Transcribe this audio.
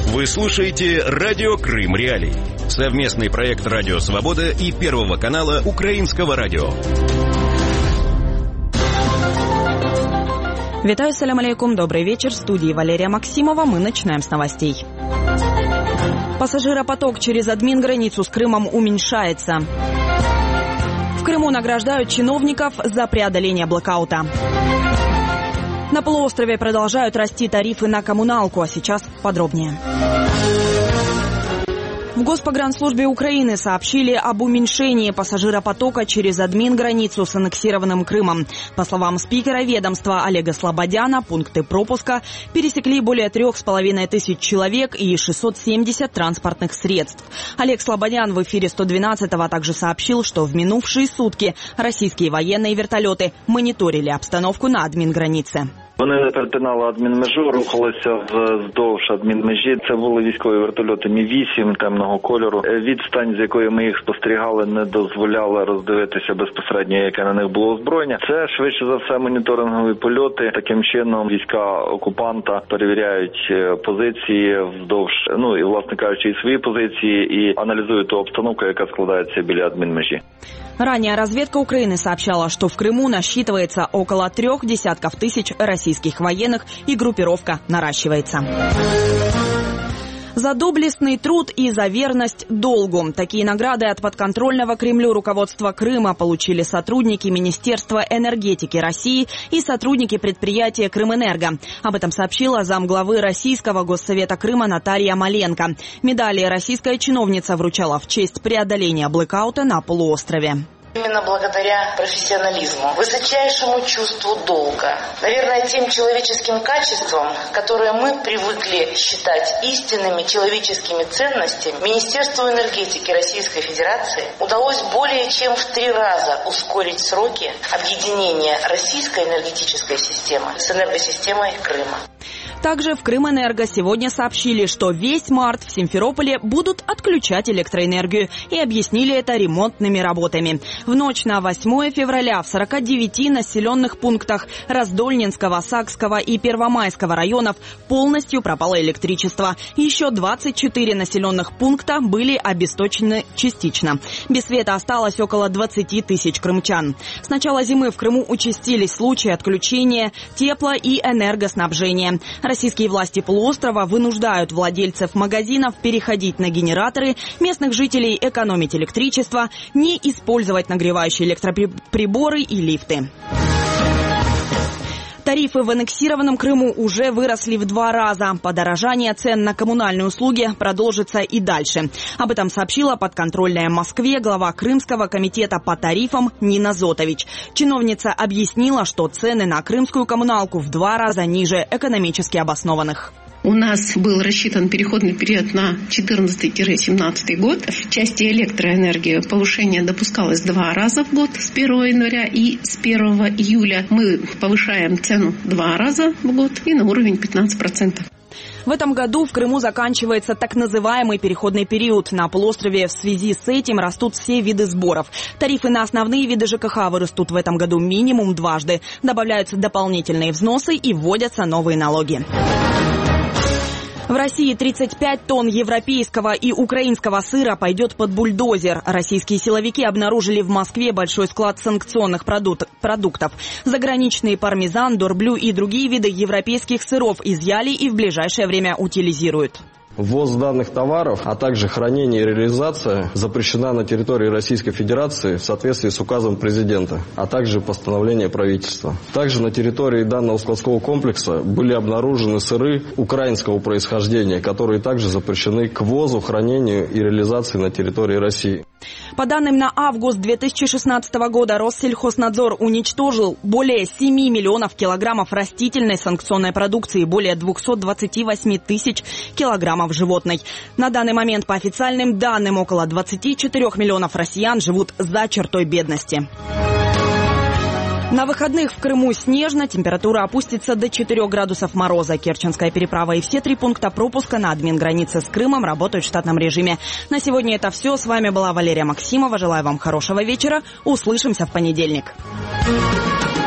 Вы слушаете «Радио Крым Реалии». Совместный проект «Радио Свобода» и Первого канала Украинского радио. Витаю, салям алейкум, добрый вечер. В студии Валерия Максимова. Мы начинаем с новостей. Пассажиропоток через админграницу с Крымом уменьшается. В Крыму награждают чиновников за преодоление блэкаута. На полуострове продолжают расти тарифы на коммуналку, а сейчас подробнее. В Госпогранслужбе Украины сообщили об уменьшении пассажиропотока через админграницу с аннексированным Крымом. По словам спикера ведомства Олега Слободяна, пункты пропуска пересекли более 3500 человек и 670 транспортных средств. Олег Слободян в эфире 112-го также сообщил, что в минувшие сутки российские военные вертолеты мониторили обстановку на адмінграниці. Вони перетинали адмінмежу, рухалися вздовж адмінмежі. Це були військові вертольоти Мі-8 темного кольору. Відстань, з якої ми їх спостерігали, не дозволяла роздивитися безпосередньо, яке на них було озброєння. Це, швидше за все, моніторингові польоти. Таким чином, війська окупанта перевіряють позиції вздовж, і, власне кажучи, і свої позиції, і аналізують ту обстановку, яка складається біля адмінмежі. Ранее разведка Украины сообщала, что в Крыму насчитывается около 30 тысяч российских военных и группировка наращивается. За доблестный труд и за верность долгу. Такие награды от подконтрольного Кремлю руководства Крыма получили сотрудники Министерства энергетики России и сотрудники предприятия «Крымэнерго». Об этом сообщила замглавы Российского Госсовета Крыма Наталья Маленко. Медали российская чиновница вручала в честь преодоления блэкаута на полуострове. Именно благодаря профессионализму, высочайшему чувству долга, наверное, тем человеческим качествам, которые мы привыкли считать истинными человеческими ценностями, Министерству энергетики Российской Федерации удалось более чем в 3 раза ускорить сроки объединения российской энергетической системы с энергосистемой Крыма. Также в Крымэнерго сегодня сообщили, что весь март в Симферополе будут отключать электроэнергию, и объяснили это ремонтными работами. В ночь на 8 февраля в 49 населенных пунктах Раздольнинского, Сакского и Первомайского районов полностью пропало электричество. Еще 24 населенных пункта были обесточены частично. Без света осталось около 20 тысяч крымчан. С начала зимы в Крыму участились случаи отключения тепла и энергоснабжения. Российские власти полуострова вынуждают владельцев магазинов переходить на генераторы, местных жителей экономить электричество, не использовать нагревающие электроприборы и лифты. Тарифы в аннексированном Крыму уже выросли в 2 раза. Подорожание цен на коммунальные услуги продолжится и дальше. Об этом сообщила подконтрольная Москве глава Крымского комитета по тарифам Нина Зотович. Чиновница объяснила, что цены на крымскую коммуналку в 2 раза ниже экономически обоснованных. У нас был рассчитан переходный период на 2014-2017 год. В части электроэнергии повышение допускалось 2 раза в год с 1 января и с 1 июля. Мы повышаем цену 2 раза в год и на уровень 15%. В этом году в Крыму заканчивается так называемый переходный период. На полуострове в связи с этим растут все виды сборов. Тарифы на основные виды ЖКХ вырастут в этом году минимум 2 раза. Добавляются дополнительные взносы и вводятся новые налоги. В России 35 тонн европейского и украинского сыра пойдет под бульдозер. Российские силовики обнаружили в Москве большой склад санкционных продуктов. Заграничный пармезан, дорблю и другие виды европейских сыров изъяли и в ближайшее время утилизируют. Ввоз данных товаров, а также хранение и реализация запрещена на территории Российской Федерации в соответствии с указом президента, а также постановлением правительства. Также на территории данного складского комплекса были обнаружены сыры украинского происхождения, которые также запрещены к ввозу, хранению и реализации на территории России. По данным на август 2016 года, Россельхознадзор уничтожил более 7 миллионов килограммов растительной санкционной продукции, более 228 тысяч килограммов животной. На данный момент, по официальным данным, около 24 миллионов россиян живут за чертой бедности. На выходных в Крыму снежно, температура опустится до 4 градусов мороза. Керченская переправа и все 3 пункта пропуска на админгранице с Крымом работают в штатном режиме. На сегодня это все. С вами была Валерия Максимова. Желаю вам хорошего вечера. Услышимся в понедельник.